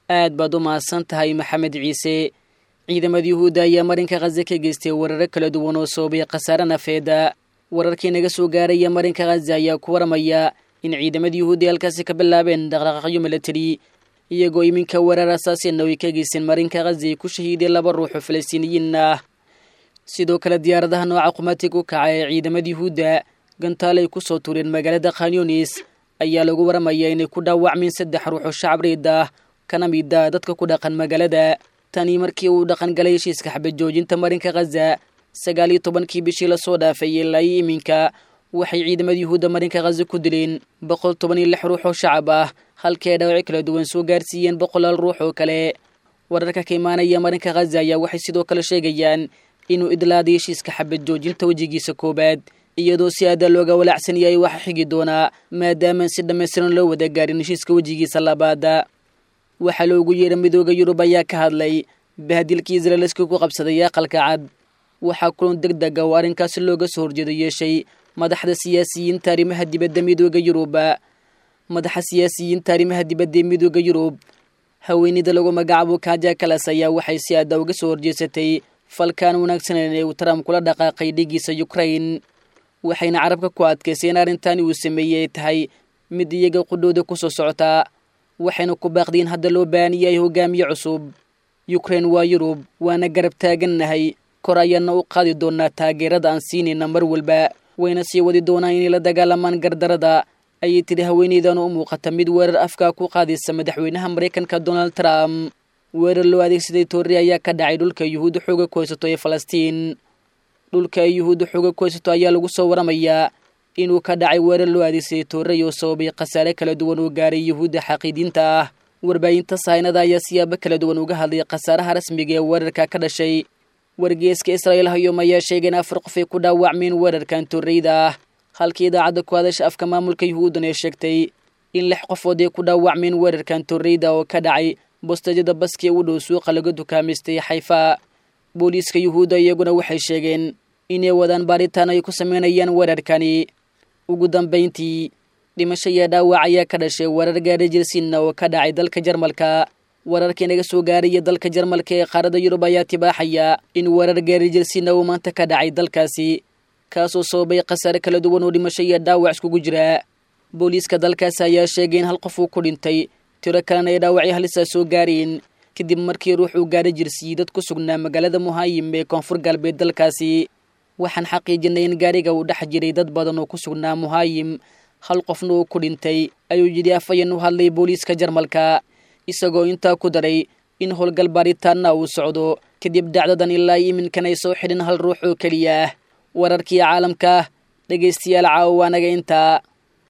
aad baad u mahadsan tahay maxamed ciise. ciidamada yuhuudda ayaa marinka Gaza ka geystay weerar kala duwan oo sababay khasaare nafeed. wararkii naga soo gaaraya marinka Gaza ayaa ku waramaya in ciidamada yuhuudda halkaas ka bilaabeen dhaqdhaqaaqyo military iyagoo iminka weerar asaasiyan ay ka geysteen marinka Gaza ku shahiiday 2 ruux oo Falastiiniyiin ah. sidoo kale diyaaradaha nooca qumatiga u kacay ciidamada yuhuudda gantaalay ku soo tuureen magaalada Khan Yunis ayaa lagu waramayaa inay ku dhaawacmeen 3 ruux oo shacabreed ah kana mid ah dadka ku dhaqan magaalada. tani markii uu dhaqan galay heshiiska xabad joojinta marinka Gaza 19 bishii la soo dhaafay ilaa iminka waxay ciidamada yuhuudda marinka Gaza ku dileen 116 ruux oo shacab ah halkii dhaawac kala duwan soo gaarsiiyeen 100 ruux oo kale. wararka ka imaanaya marinka Gaza ayaa waxay sidoo kale sheegayaan inuu idlaaday heshiiska xabad joojinta wajigiisa koobaad iyadoo si aad looga walaacsan yahay waxa xigi doona maadaama si dhameystiran loo wada gaarin heshiiska wajigiisa labaad. waxaa loogu yeeray midowga Yurub ayaa ka hadlay bahdilkii Israa'iil ku qabsaday aqalka cad. waxaa kulan degdeg ah oo arrinkaasi looga soo horjeeday yeeshay madaxda siyaasiyiinta arrimaha dibadda midowga Yurub. madaxa siyaasiyiinta arrimaha dibadda midowga Yurub haweeneyda lagu magacaabo Kaja Kallas ayaa waxay si aad uga soo horjeesatay falkan wanaagsan ee uu Trump kula dhaqaaqay dhigiisa Ukraine. waxayna carabka ku adkeyseen arrintan uu sameeyay tahay mid iyaga qudooda ku soo socota. waxayna ku baaqdeen hadda loo baahan yahay hogaamiye cusub. Ukraine waa Yurub waana garab taagannahay kor ayaana u qaadi doonaa taageerada aan siinayna mar walba wayna sii wadi doonaa inay la dagaalamaan gardarada ayay tiri haweeneydan u muuqata mid weerar afka ku qaadaysa madaxweynaha Mareykanka Donald Trump. weerar loo adeegsaday toori ayaa ka dhacay dhulka yuhuudda xooga ku haysto ee Falastiin. dhulka yuhuudda xooga ku haysto ayaa lagu soo waramayaa inuu ka dhacay weerar loo adeegsaday toori oo sababay khasaare kala duwan oo gaaray yuhuudda xaqiidinta ah. warbaahinta sahaynada ayaa siyaabo kala duwan uga hadlay khasaaraha rasmiga ee weerarka ka dhashay. wargeyska Israa'iil Hayom ayaa sheegay in 4 qof ay ku dhaawacmeen weerarkan tooreyda ah halkii idaacadda ku hadasha afka maamulka yuhuudda ay sheegtay in 6 qofood ay ku dhaawacmeen weerarkan tooreyda oo ka dhacay boostajada baski u dhow suuqa laga dukaamaystay Haifa. booliiska yuhuudda iyaguna waxay sheegeen inay wadaan baaritaan ay ku sameynayaan weerarkani. ugu dambeyntii dhimasho iyo dhaawac ayaa ka dhashay weerar gaari jirsiina oo ka dhacay dalka Jarmalka. wararkii naga soo gaaraya dalka Jarmalka ee qaaradda Yurub ayaa tibaaxaya in weerar gaari jirsiina uu maanta ka dhacay dalkaasi kaasoo sababay khasaare kala duwan oo dhimasho iyo dhaawac iskugu jira. booliiska dalkaasi ayaa sheegay in 1 qof uu ku dhintay tiro kalena ay dhaawacyo halis ah soo gaareen kadib markii ruux uu gaari jirsiyay dad ku sugnaa magaalada Muhaayim ee koonfur galbeed dalkaasi. waxaan xaqiijinay in gaariga uu dhex jiray dad badan oo ku sugnaa Muhaayim 1 qofna uu ku dhintay ayuu yidhi afayeen u hadlay booliiska Jarmalka isagoo intaa ku daray in howlgal baaritaanna uu socdo kadib dhacdadan ilaa iminkan ay soo xidhin 1 ruux oo kaliya. wararkii caalamka dhageystayaal caawa naga intaa.